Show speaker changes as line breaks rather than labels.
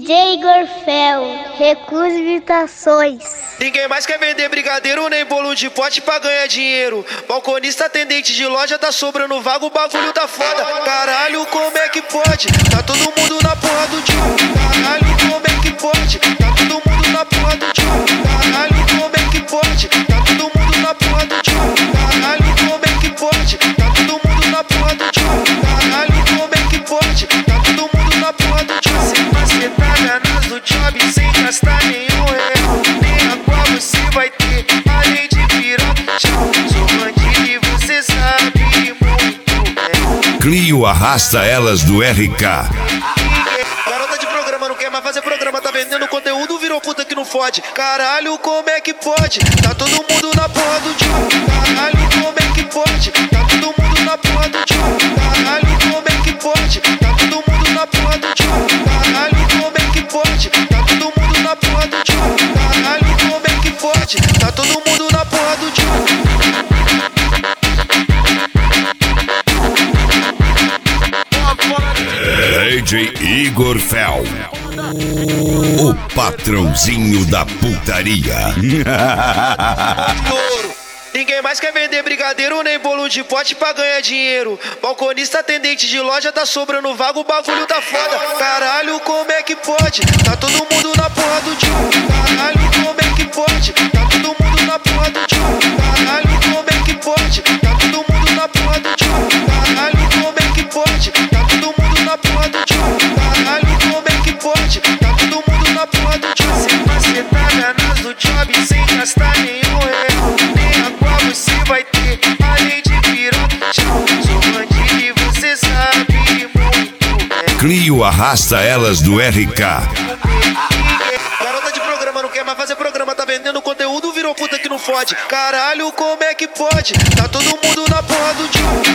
DJ Gorfel, recusa imitações.
Ninguém mais quer vender brigadeiro nem bolo de pote pra ganhar dinheiro. Balconista, atendente de loja, tá sobrando vaga, o bagulho tá foda. Caralho, como é que pode? Tá todo mundo na porra do tio. Caralho, como é que pode? Tá todo mundo na porra do tio. Caralho, como é que pode? Tá todo mundo na porra do tio. Caralho, como é que pode? Tá todo mundo na porra do tio. Caralho, como é que pode? Tá todo mundo na porra do tio. Sem macetada no job, sem gastar nenhum real. Nem água você vai ter, além de piroca. Sou bandido e você sabe muito bem.
Clio arrasta elas do RK.
Garota de programa não quer mais fazer programa, tá vendendo conteúdo, virou puta que não fode. Caralho, como é que pode? Tá todo mundo na porra do tio. Caralho, como é que pode? Tá todo mundo na porra do tio. Caralho, como é que pode? Tá todo mundo na porra do tio. Caralho, como é que pode? Tá todo mundo na porra do tio. Caralho, como é que pode? Tá todo mundo na porra do tio.
DJ Igor Fel, o patrãozinho da putaria.
Ninguém mais quer vender brigadeiro nem bolo de pote pra ganhar dinheiro. Balconista, atendente de loja, tá sobrando vaga, o bagulho tá foda. Caralho, como é que pode? Tá todo mundo na porra do tio. Caralho, como é que pode? Tá todo mundo na porra do tio. Caralho, como é que pode? Tá todo mundo na porra do tio. Caralho, como é que pode? Tá todo mundo na porra do tio. Caralho, como é que pode? Tá todo mundo na porra do tio. Sem macetada no job, sem gastar nenhum real. Nem água você vai ter, além de piroca. Sou bandido e você sabe muito bem.
Clio arrasta elas do RK.
Garota de programa não quer mais fazer programa, tá vendendo conteúdo, virou puta que não fode. Caralho, como é que pode? Tá todo mundo na porra do tio.